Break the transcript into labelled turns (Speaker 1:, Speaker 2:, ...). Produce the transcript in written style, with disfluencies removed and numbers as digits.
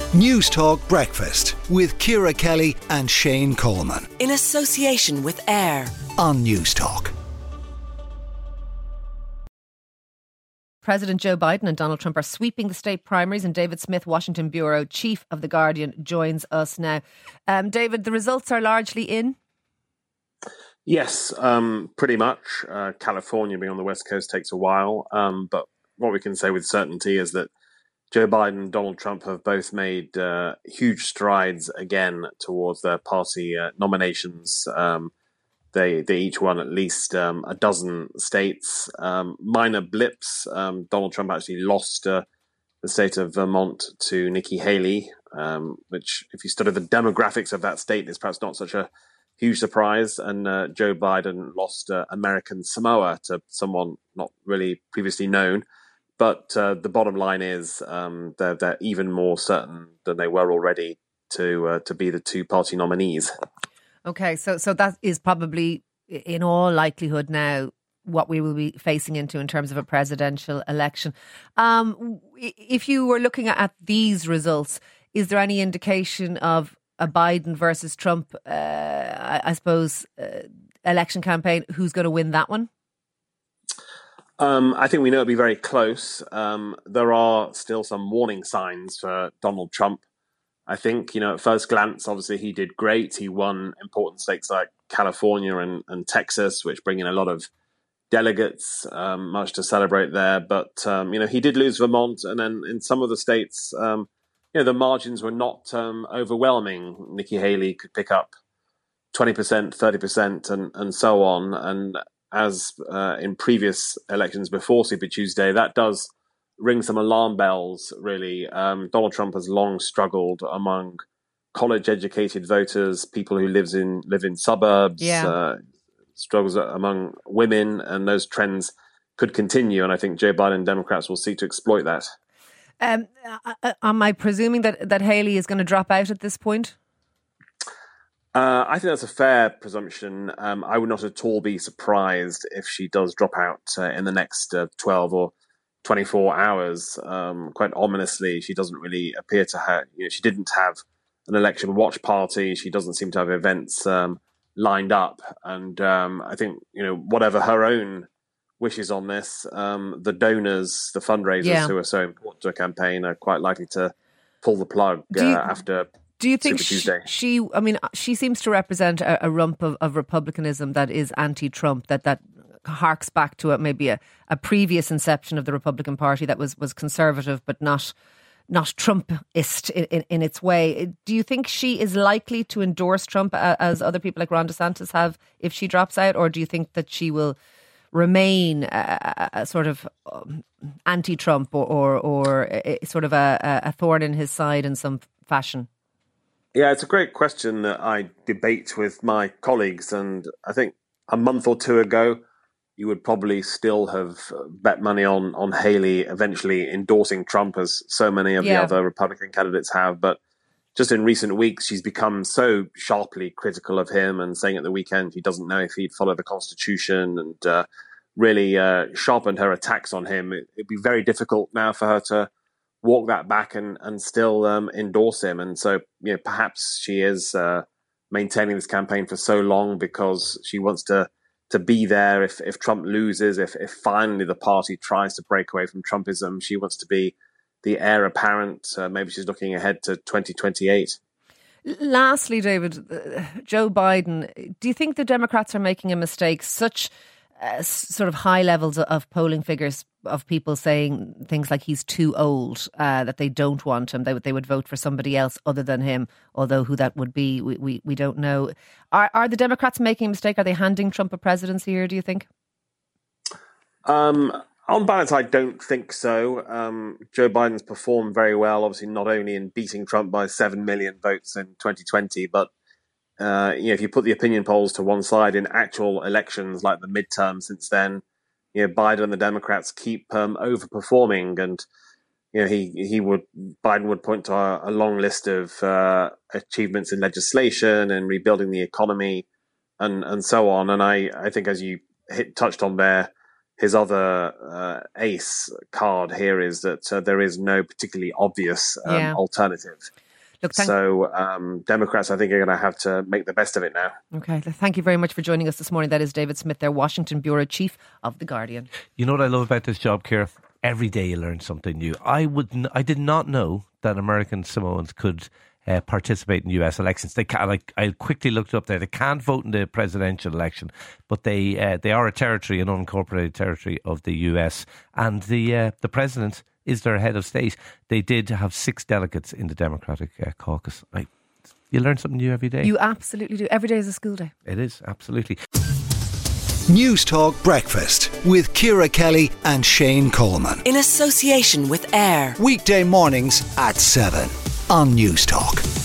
Speaker 1: News Talk Breakfast with Ciara Kelly and Shane Coleman.
Speaker 2: In association with AIR
Speaker 1: On News Talk.
Speaker 3: President Joe Biden and Donald Trump are sweeping the state primaries, and David Smith, Washington Bureau Chief of The Guardian, joins us now. David, the results are largely in?
Speaker 4: Yes, pretty much. California being on the West Coast takes a while, but what we can say with certainty is that Joe Biden and Donald Trump have both made huge strides again towards their party nominations. They each won at least a dozen states. Minor blips. Donald Trump actually lost the state of Vermont to Nikki Haley, which, if you study the demographics of that state, is perhaps not such a huge surprise. And Joe Biden lost American Samoa to someone not really previously known. But the bottom line is they're even more certain than they were already to be the two party nominees. Okay, so that is probably, in all likelihood now, what we will be facing into in terms of a presidential election. If you were looking at these results, is there any indication of a Biden versus Trump, election campaign? Who's going to win that one? I think we know it'll be very close. There are still some warning signs for Donald Trump. I think, at first glance, obviously he did great. He won important states like California and Texas, which bring in a lot of delegates, much to celebrate there. But, he did lose Vermont. And then in some of the states, the margins were not overwhelming. Nikki Haley could pick up 20%, 30%, and so on. And as in previous elections before Super Tuesday, that does ring some alarm bells, really. Donald Trump has long struggled among college-educated voters, people who live in suburbs, struggles among women, and those trends could continue. And I think Joe Biden and Democrats will seek to exploit that.
Speaker 3: Am I presuming that Haley is going to drop out at this point?
Speaker 4: I think that's a fair presumption. I would not at all be surprised if she does drop out in the next 12 or 24 hours. Quite ominously, she doesn't really appear to have, she didn't have an election watch party. She doesn't seem to have events lined up. And I think, whatever her own wishes on this, the donors, the fundraisers who are so important to a campaign are quite likely to pull the plug after
Speaker 3: Do you think
Speaker 4: Super
Speaker 3: Tuesday. She seems to represent a rump of republicanism that is anti-Trump, that harks back to maybe a previous inception of the Republican Party that was conservative but not Trumpist in its way. Do you think she is likely to endorse Trump as other people like Ron DeSantis have if she drops out, or do you think that she will remain a sort of anti-Trump or sort of a thorn in his side in some fashion?
Speaker 4: Yeah, it's a great question that I debate with my colleagues. And I think a month or two ago, you would probably still have bet money on Haley eventually endorsing Trump, as so many of the other Republican candidates have. But just in recent weeks, she's become so sharply critical of him and saying at the weekend he doesn't know if he'd follow the Constitution, and really sharpened her attacks on him. It'd be very difficult now for her to walk that back and still endorse him. And so, perhaps she is maintaining this campaign for so long because she wants to be there if Trump loses, if finally the party tries to break away from Trumpism. She wants to be the heir apparent. Maybe she's looking ahead to 2028.
Speaker 3: Lastly, David, Joe Biden, do you think the Democrats are making a mistake? Such sort of high levels of polling figures of people saying things like he's too old, that they don't want him, they would vote for somebody else other than him, although who that would be, we don't know. Are the Democrats making a mistake? Are they handing Trump a presidency here, do you think?
Speaker 4: On balance, I don't think so. Joe Biden's performed very well, obviously not only in beating Trump by 7 million votes in 2020, but if you put the opinion polls to one side, in actual elections like the midterm since then, Biden and the Democrats keep overperforming, and Biden would point to a long list of achievements in legislation and rebuilding the economy and so on. And I think, as you touched on there, his other ace card here is that there is no particularly obvious alternative.
Speaker 3: Look,
Speaker 4: Democrats, I think, are going to have to make the best of it now.
Speaker 3: Okay, thank you very much for joining us this morning. That is David Smith, their Washington Bureau Chief of The Guardian.
Speaker 5: You know what I love about this job, Ciara? Every day you learn something new. I did not know that American Samoans could participate in US elections. They can, I quickly looked up there. They can't vote in the presidential election, but they are a territory, an unincorporated territory of the US, and the president is their head of state. They did have 6 delegates in the Democratic caucus. You learn something new every day.
Speaker 3: You absolutely do. Every day is a school day.
Speaker 5: It is, absolutely.
Speaker 1: News Talk Breakfast with Ciara Kelly and Shane Coleman.
Speaker 2: In association with AIR.
Speaker 1: Weekday mornings at 7 on News Talk.